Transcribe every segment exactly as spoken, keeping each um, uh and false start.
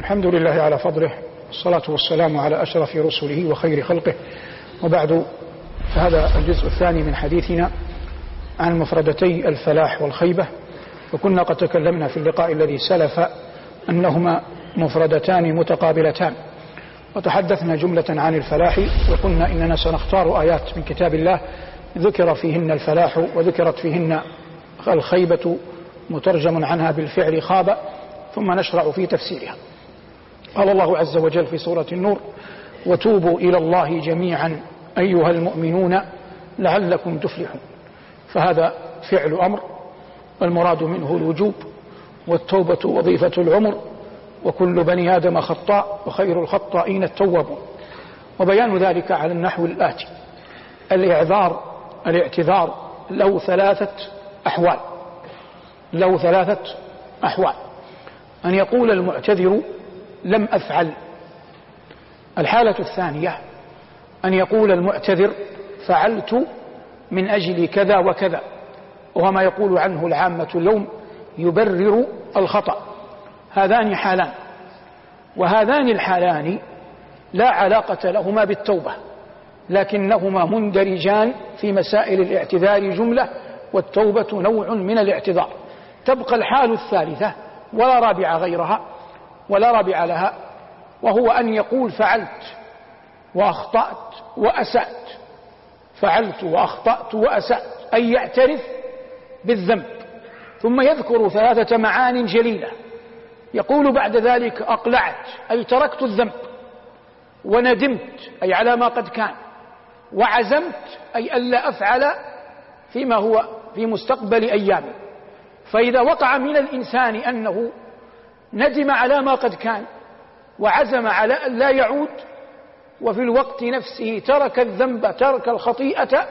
الحمد لله على فضله، والصلاة والسلام على أشرف رسله وخير خلقه، وبعد، فهذا الجزء الثاني من حديثنا عن مفردتي الفلاح والخيبة. وكنا قد تكلمنا في اللقاء الذي سلف أنهما مفردتان متقابلتان، وتحدثنا جملة عن الفلاح، وقلنا إننا سنختار آيات من كتاب الله ذكر فيهن الفلاح وذكرت فيهن الخيبة مترجم عنها بالفعل خاب، ثم نشرع في تفسيرها. قال الله عز وجل في سورة النور: وتوبوا إلى الله جميعا أيها المؤمنون لعلكم تفلحون. فهذا فعل أمر، والمراد منه الوجوب، والتوبة وظيفة العمر، وكل بني آدم خطاء وخير الخطائين التوابون. وبيان ذلك على النحو الآتي: الإعذار الاعتذار له ثلاثة أحوال له ثلاثة أحوال أن يقول المعتذر لم أفعل. الحالة الثانية أن يقول المعتذر فعلت من أجل كذا وكذا، وهو ما يقول عنه العامة اليوم يبرر الخطأ. هذان حالان، وهذان الحالان لا علاقة لهما بالتوبة، لكنهما مندرجان في مسائل الاعتذار جملة، والتوبة نوع من الاعتذار. تبقى الحال الثالثة ولا رابع غيرها ولا رابع لها، وهو أن يقول فعلت وأخطأت وأسأت. فعلت وأخطأت وأسأت، أي يعترف بالذنب، ثم يذكر ثلاثة معان جليلة. يقول بعد ذلك أقلعت، أي تركت الذنب، وندمت، أي على ما قد كان، وعزمت، أي ألا أفعل فيما هو في مستقبل أيامي. فإذا وقع من الإنسان أنه ندم على ما قد كان وعزم على أن لا يعود، وفي الوقت نفسه ترك الذنب، ترك الخطيئة،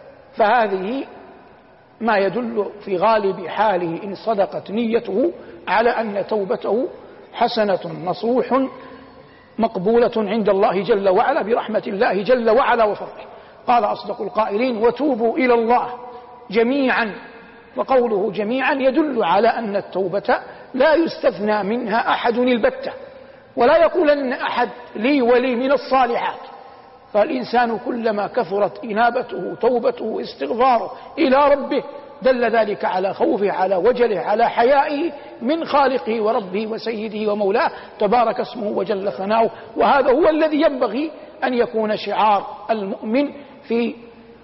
فهذه ما يدل في غالب حاله إن صدقت نيته على أن توبته حسنة نصوح مقبولة عند الله جل وعلا برحمة الله جل وعلا وفضله. قال أصدق القائلين: وتوبوا إلى الله جميعا. وقوله جميعا يدل على أن التوبة لا يستثنى منها أحد البتة، ولا يقول أن أحد لي ولي من الصالحات. فالإنسان كلما كثرت إنابته توبته استغفاره إلى ربه دل ذلك على خوفه، على وجله، على حيائه من خالقه وربه وسيده ومولاه تبارك اسمه وجل ثناؤه. وهذا هو الذي ينبغي أن يكون شعار المؤمن في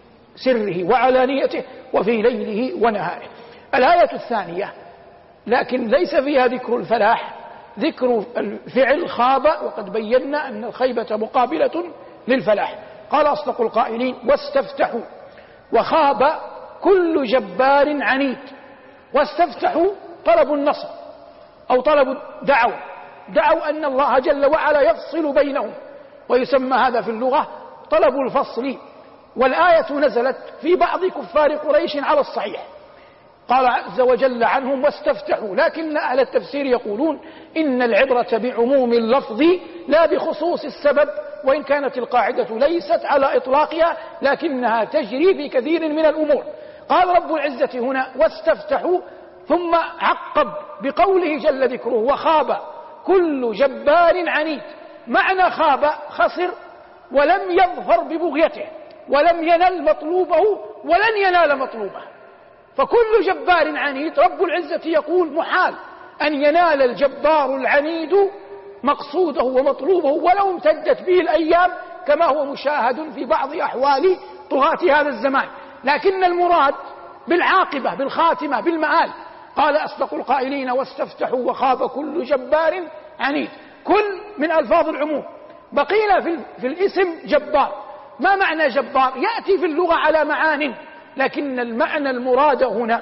سره وعلانيته وفي ليله ونهاره. الآية الثانية لكن ليس فيها ذكر الفلاح، ذكر الفعل خاب، وقد بينا أن الخيبة مقابلة للفلاح. قال أصدق القائلين: واستفتحوا. وخاب كل جبار عنيد. واستفتحوا طلب النصر أو طلب دعوا دعوا أن الله جل وعلا يفصل بينهم، ويسمى هذا في اللغة طلب الفصل. والآية نزلت في بعض كفار قريش على الصحيح، قال عز وجل عنهم: واستفتحوا. لكن أهل التفسير يقولون إن العبرة بعموم اللفظ لا بخصوص السبب، وإن كانت القاعدة ليست على إطلاقها لكنها تجري في كثير من الأمور. قال رب العزة هنا: واستفتحوا، ثم عقب بقوله جل ذكره: وخاب كل جبار عنيد. معنى خاب خسر ولم يظفر ببغيته، ولم ينل مطلوبه ولن ينال مطلوبه. فكل جبار عنيد رب العزة يقول محال أن ينال الجبار العنيد مقصوده ومطلوبه ولو امتدت به الأيام، كما هو مشاهد في بعض أحوال طغاة هذا الزمان. لكن المراد بالعاقبة، بالخاتمة، بالمآل. قال أصدق القائلين: واستفتحوا وخاب كل جبار عنيد. كل من ألفاظ العموم. بقينا في, في الاسم جبار. ما معنى جبار؟ يأتي في اللغة على معان، لكن المعنى المراد هنا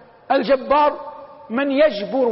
الجبار من يجبر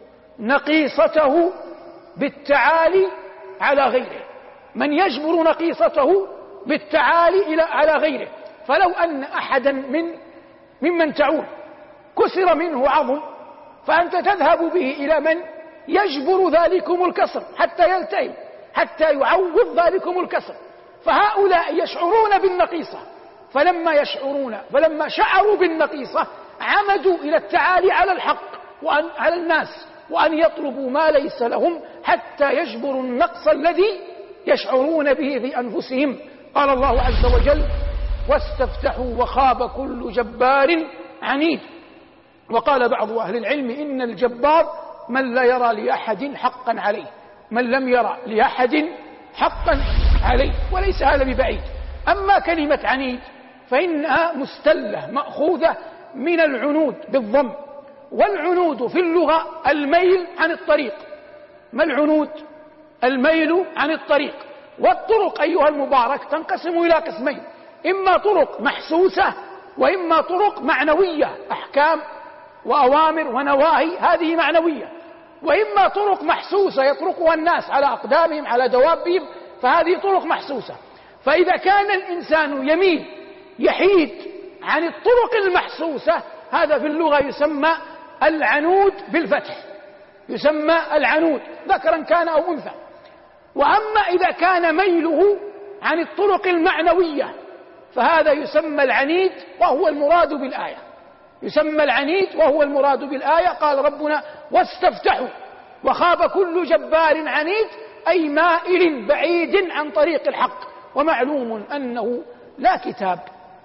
نقيصته بالتعالي على غيره، من يجبر نقيصته بالتعالي إلى على غيره. فلو أن أحدا من ممن تعول كسر منه عظم، فأنت تذهب به إلى من يجبر ذلكم الكسر حتى يلتئم، حتى يعوض ذلكم الكسر. فهؤلاء يشعرون بالنقيصة، فلما يشعرون فلما شعروا بالنقيصة عمدوا إلى التعالي على الحق وعلى الناس وأن يطلبوا ما ليس لهم حتى يجبروا النقص الذي يشعرون به في أنفسهم. قال الله عز وجل: واستفتحوا وخاب كل جبار عنيد. وقال بعض أهل العلم: إن الجبار من لا يرى لأحد حقا عليه، من لم يرى لأحد حقا عليه، وليس هذا ببعيد. أما كلمة عنيد فإنها مستلة مأخوذة من العنود بالضم، والعنود في اللغة الميل عن الطريق. ما العنود؟ الميل عن الطريق. والطرق أيها المبارك تنقسم إلى قسمين: إما طرق محسوسة وإما طرق معنوية، أحكام وأوامر ونواهي هذه معنوية، وإما طرق محسوسة يطرقها الناس على أقدامهم على دوابهم، فهذه طرق محسوسة. فإذا كان الإنسان يميل يحيد عن الطرق المحسوسة، هذا في اللغة يسمى العنود بالفتح، يسمى العنود ذكرا كان أو أنثى. وأما إذا كان ميله عن الطرق المعنوية فهذا يسمى العنيد، وهو المراد بالآية، يسمى العنيد وهو المراد بالآية. قال ربنا: واستفتحوا وخاب كل جبار عنيد، أي مائل بعيد عن طريق الحق. ومعلوم أنه لا كتاب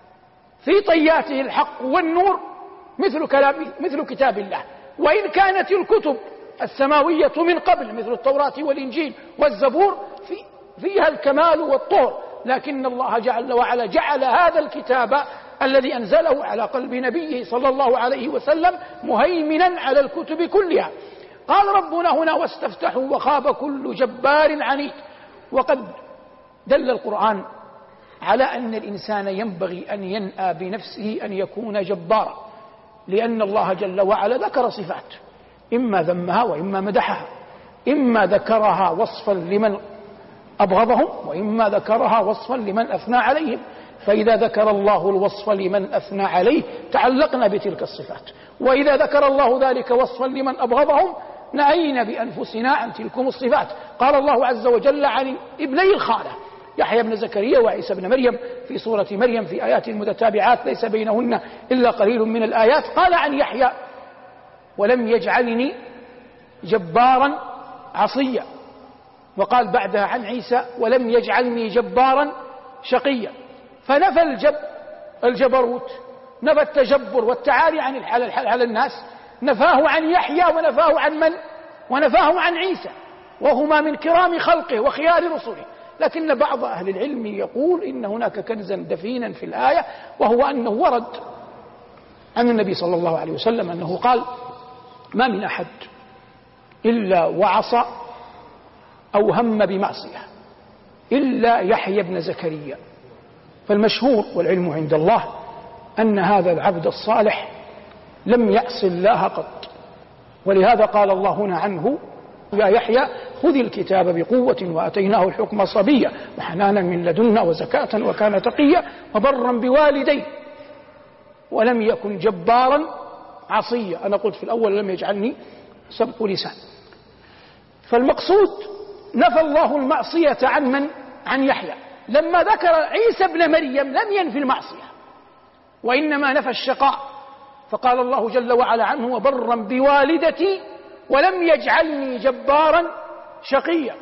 في طياته الحق والنور مثل كلام مثل كتاب الله، وإن كانت الكتب السماوية من قبل مثل التوراة والإنجيل والزبور في فيها الكمال والطهر، لكن الله جل وعلا جعل هذا الكتاب الذي أنزله على قلب نبيه صلى الله عليه وسلم مهيمنا على الكتب كلها. قال ربنا هنا: واستفتحوا وخاب كل جبار عنيد. وقد دل القرآن على أن الإنسان ينبغي أن ينأى بنفسه أن يكون جبارا، لأن الله جل وعلا ذكر صفات، إما ذمها وإما مدحها، إما ذكرها وصفا لمن أبغضهم وإما ذكرها وصفا لمن أثنى عليهم. فإذا ذكر الله الوصف لمن أثنى عليه تعلقنا بتلك الصفات، وإذا ذكر الله ذلك وصفا لمن أبغضهم نأينا بأنفسنا عن تلكم الصفات. قال الله عز وجل عن ابني الخالة يحيى بن زكريا وعيسى بن مريم في سورة مريم في آيات متتابعات ليس بينهن إلا قليل من الآيات. قال عن يحيى: ولم يجعلني جبارا عصيا. وقال بعدها عن عيسى: ولم يجعلني جبارا شقيا. فنفى الجب الجبروت، نفى التجبر والتعالي عن الحال على الناس، نفاه عن يحيى ونفاه عن من؟ ونفاه عن عيسى، وهما من كرام خلقه وخيار رسله. لكن بعض أهل العلم يقول إن هناك كنزا دفينا في الآية، وهو أنه ورد عن النبي صلى الله عليه وسلم أنه قال: ما من أحد إلا وعصى أو هم بمعصية إلا يحيى بن زكريا. فالمشهور والعلم عند الله أن هذا العبد الصالح لم يعص الله قط، ولهذا قال الله هنا عنه: يا يحيى خذ الكتاب بقوة وأتيناه الحكم صبيا وحنانا من لدنا وزكاة وكان تقيا وبرا بوالديه ولم يكن جبارا عصيا. أنا قلت في الأول: لم يجعلني سبق لسان. فالمقصود نفى الله المعصية عن من؟ عن يحيى. لما ذكر عيسى ابن مريم لم ينفي المعصية، وإنما نفى الشقاء، فقال الله جل وعلا عنه: وبرا بوالدتي ولم يجعلني جبارا شقيا.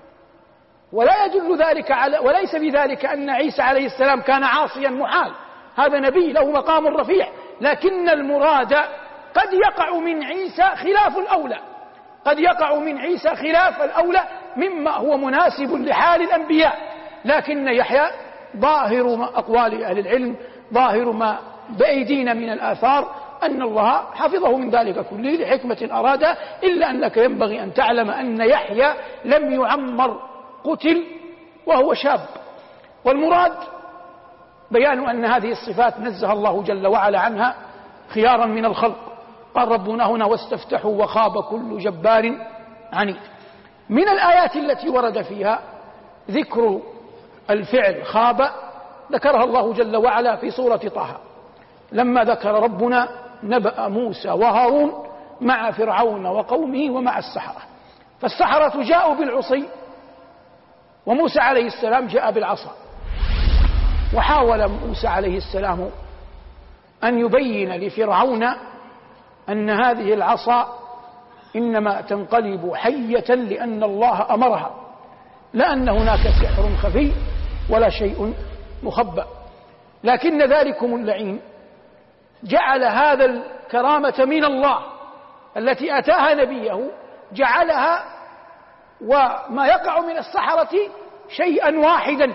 ولا يدل ذلك على وليس بذلك أن عيسى عليه السلام كان عاصيا محال، هذا نبي له مقام رفيع، لكن المراد قد يقع من عيسى خلاف الأولى، قد يقع من عيسى خلاف الأولى مما هو مناسب لحال الأنبياء. لكن يحيى ظاهر ما أقوال أهل العلم، ظاهر ما بأيدينا من الآثار أن الله حفظه من ذلك كله لحكمة أرادها، إلا أنك ينبغي أن تعلم أن يحيى لم يعمر، قتل وهو شاب. والمراد بيان أن هذه الصفات نزه الله جل وعلا عنها خيارا من الخلق. قال ربنا هنا: واستفتحوا وخاب كل جبار عنيد. من الآيات التي ورد فيها ذكر الفعل خاب ذكرها الله جل وعلا في سورة طه، لما ذكر ربنا نبأ موسى وهارون مع فرعون وقومه ومع السحرة. فالسحرة جاءوا بالعصي وموسى عليه السلام جاء بالعصا، وحاول موسى عليه السلام أن يبين لفرعون أن هذه العصا إنما تنقلب حية لأن الله أمرها، لا أن هناك سحر خفي ولا شيء مخبأ. لكن ذلكم اللعين جعل هذا الكرامة من الله التي أتاها نبيه، جعلها وما يقع من السحرة شيئا واحدا.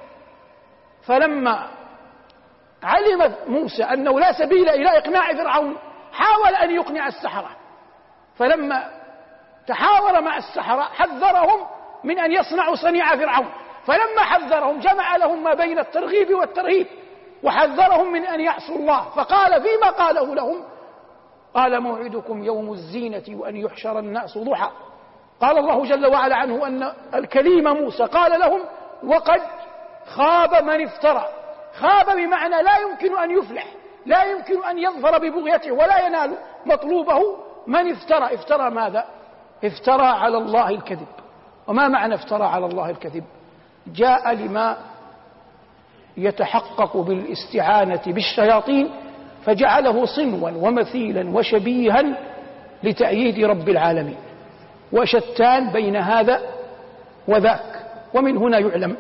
فلما علم موسى أنه لا سبيل إلى إقناع فرعون حاول أن يقنع السحرة، فلما تحاور مع السحرة حذرهم من أن يصنعوا صنيع فرعون، فلما حذرهم جمع لهم ما بين الترغيب والترهيب وحذرهم من أن يعصوا الله. فقال فيما قاله لهم قال موعدكم يوم الزينة وأن يحشر الناس ضحى. قال الله جل وعلا عنه أن الكليم موسى قال لهم وقد خاب من افترى. خاب بمعنى لا يمكن أن يفلح، لا يمكن أن يظفر ببغيته ولا ينال مطلوبه. من افترى؟ افترى ماذا؟ افترى على الله الكذب. وما معنى افترى على الله الكذب؟ جاء لما يتحقق بالاستعانة بالشياطين فجعله صنوا ومثيلا وشبيها لتأييد رب العالمين، وشتان بين هذا وذاك. ومن هنا يعلم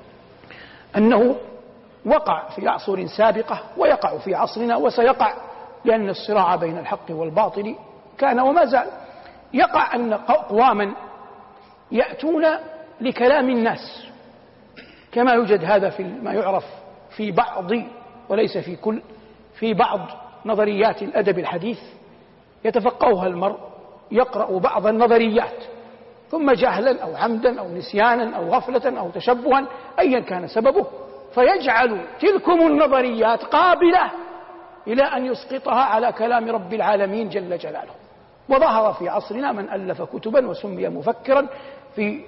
أنه وقع في عصور سابقة ويقع في عصرنا وسيقع، لأن الصراع بين الحق والباطل كان وما زال. يقع أن أقواما يأتون لكلام الناس، كما يوجد هذا في ما يعرف في بعض وليس في كل في بعض نظريات الأدب الحديث، يتفقهها المرء يقرأ بعض النظريات ثم جهلا أو عمدا أو نسيانا أو غفلة أو تشبها أيا كان سببه، فيجعل تلكم النظريات قابلة إلى أن يسقطها على كلام رب العالمين جل جلاله. وظهر في عصرنا من ألف كتبا وسمي مفكرا في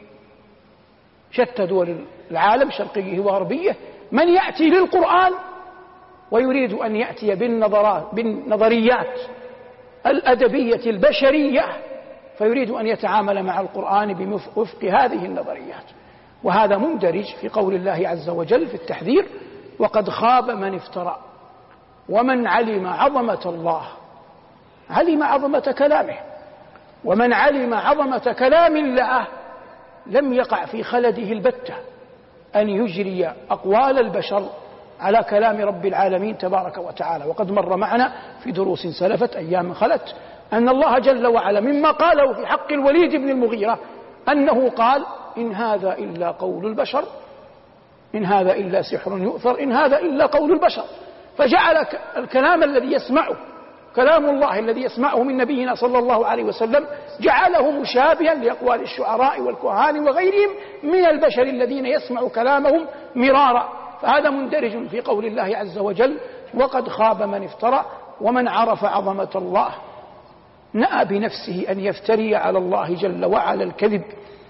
شتى دول العالم شرقيه وغربيه، من يأتي للقرآن ويريد أن يأتي بالنظريات الأدبية البشرية، فيريد أن يتعامل مع القرآن بوفق هذه النظريات. وهذا مندرج في قول الله عز وجل في التحذير وقد خاب من افترى. ومن علم عظمة الله علم عظمة كلامه، ومن علم عظمة كلام الله لم يقع في خلده البتة أن يجري أقوال البشر على كلام رب العالمين تبارك وتعالى. وقد مر معنا في دروس سلفت أيام خلت أن الله جل وعلا مما قاله في حق الوليد بن المغيرة أنه قال إن هذا إلا قول البشر، إن هذا إلا سحر يؤثر، إن هذا إلا قول البشر. فجعل الكلام الذي يسمعه كلام الله الذي يسمعه من نبينا صلى الله عليه وسلم جعله مشابها لأقوال الشعراء والكهان وغيرهم من البشر الذين يسمع كلامهم مرارا. فهذا مندرج في قول الله عز وجل وقد خاب من افترى. ومن عرف عظمة الله نأى بنفسه أن يفتري على الله جل وعلا الكذب.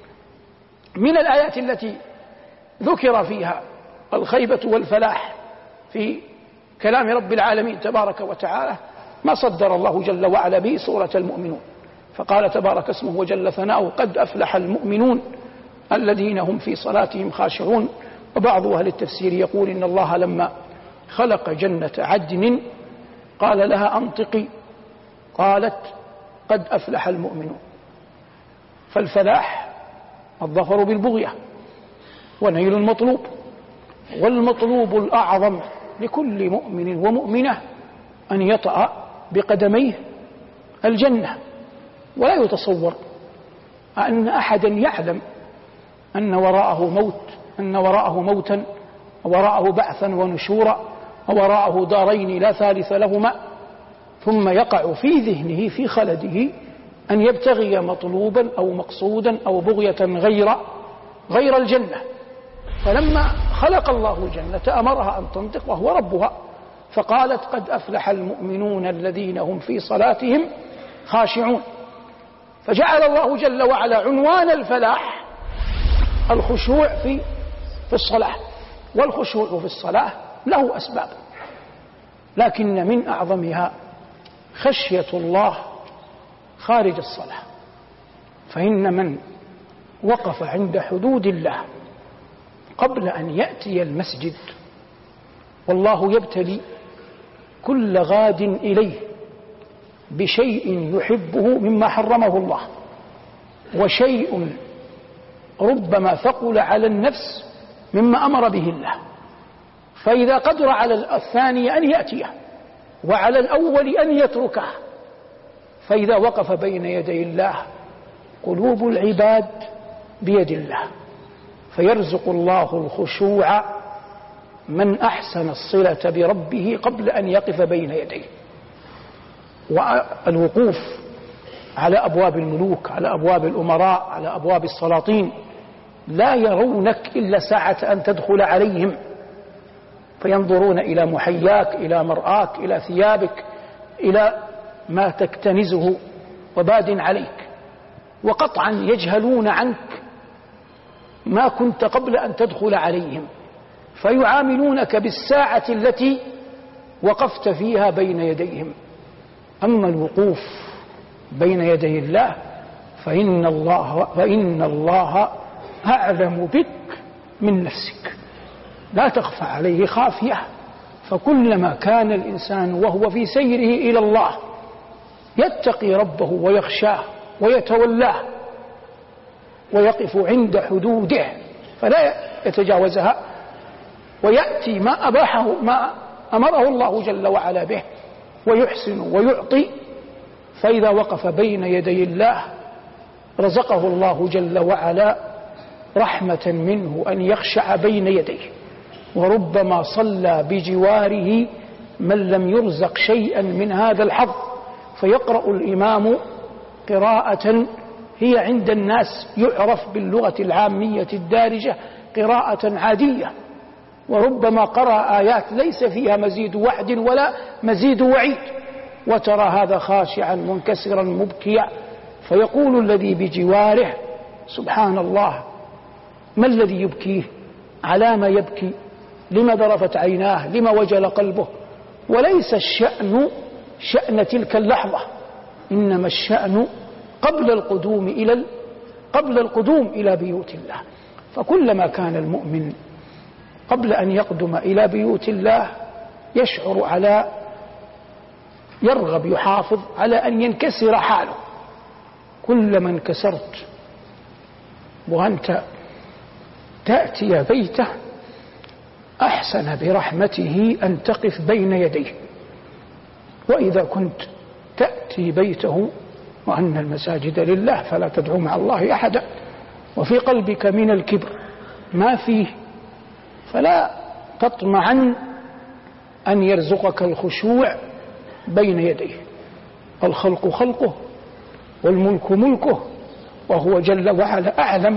من الآيات التي ذكر فيها الخيبة والفلاح في كلام رب العالمين تبارك وتعالى ما صدر الله جل وعلا به سورة المؤمنون، فقال تبارك اسمه وجل ثناؤه قد أفلح المؤمنون الذين هم في صلاتهم خاشعون. وبعض أهل التفسير يقول إن الله لما خلق جنة عدن قال لها أنطقي، قالت قد أفلح المؤمنون. فالفلاح الظفر بالبغية ونيل المطلوب، والمطلوب الأعظم لكل مؤمن ومؤمنة أن يطأ بقدميه الجنة. ولا يتصور أن أحدا يعلم أن وراءه موت، أن وراءه موتا وراءه بعثا ونشورا ووراءه دارين لا ثالث لهما، ثم يقع في ذهنه في خلده أن يبتغي مطلوبا أو مقصودا أو بغية غير غير الجنة. فلما خلق الله الجنة أمرها أن تنطق وهو ربها، فقالت قد أفلح المؤمنون الذين هم في صلاتهم خاشعون. فجعل الله جل وعلا عنوان الفلاح الخشوع في في الصلاة. والخشوع في الصلاة له أسباب، لكن من أعظمها خشية الله خارج الصلاة. فإن من وقف عند حدود الله قبل أن يأتي المسجد، والله يبتلي كل غاد إليه بشيء يحبه مما حرمه الله، وشيء ربما ثقل على النفس مما أمر به الله، فإذا قدر على الثاني أن يأتيه وعلى الأول أن يتركه، فإذا وقف بين يدي الله قلوب العباد بيد الله، فيرزق الله الخشوع من أحسن الصلة بربه قبل أن يقف بين يديه. والوقوف على أبواب الملوك، على أبواب الأمراء، على أبواب السلاطين، لا يرونك إلا ساعة أن تدخل عليهم، فينظرون إلى محياك، إلى مرآك، إلى ثيابك، إلى ما تكتنزه وباد عليك، وقطعا يجهلون عنك ما كنت قبل أن تدخل عليهم، فيعاملونك بالساعة التي وقفت فيها بين يديهم. أما الوقوف بين يدي الله فإن الله, فإن الله أعلم بك من نفسك، لا تخفى عليه خافية. فكلما كان الإنسان وهو في سيره إلى الله يتقي ربه ويخشاه ويتولاه ويقف عند حدوده فلا يتجاوزها، ويأتي ما أباحه ما أمره الله جل وعلا به، ويحسن ويعطي، فإذا وقف بين يدي الله رزقه الله جل وعلا رحمة منه أن يخشع بين يديه. وربما صلى بجواره من لم يرزق شيئا من هذا الحظ، فيقرأ الإمام قراءة هي عند الناس يعرف باللغة العامية الدارجة قراءة عادية، وربما قرأ آيات ليس فيها مزيد وعد ولا مزيد وعيد، وترى هذا خاشعا منكسرا مبكيا، فيقول الذي بجواره سبحان الله، ما الذي يبكيه؟ على ما يبكي؟ لما ذرفت عيناه؟ لما وجل قلبه؟ وليس الشأن شأن تلك اللحظة، إنما الشأن قبل القدوم إلى قبل القدوم إلى بيوت الله. فكلما كان المؤمن قبل أن يقدم إلى بيوت الله يشعر على يرغب يحافظ على أن ينكسر حاله، كلما انكسرت وأنت تأتي بيته أحسن برحمته أن تقف بين يديه. وإذا كنت تأتي بيته وأن المساجد لله فلا تدعو مع الله أحدا، وفي قلبك من الكبر ما فيه، فلا تطمعن أن يرزقك الخشوع بين يديه. الخلق خلقه والملك ملكه، وهو جل وعلا أعلم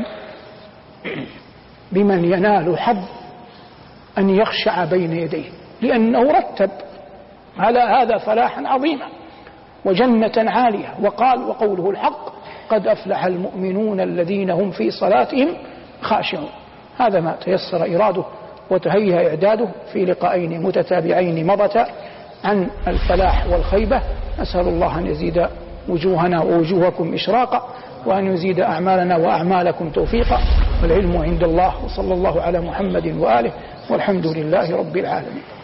بمن ينال حظ أن يخشع بين يديه، لأنه رتب على هذا فلاحا عظيما وجنة عالية. وقال وقوله الحق قد أفلح المؤمنون الذين هم في صلاتهم خاشعون. هذا ما تيسر إراده وتهيأ إعداده في لقاءين متتابعين مضتا عن الفلاح والخيبة. أسأل الله أن يزيد وجوهنا ووجوهكم إشراقا، وأن يزيد أعمالنا وأعمالكم توفيقا، والعلم عند الله. وصلى الله على محمد وآله، والحمد لله رب العالمين.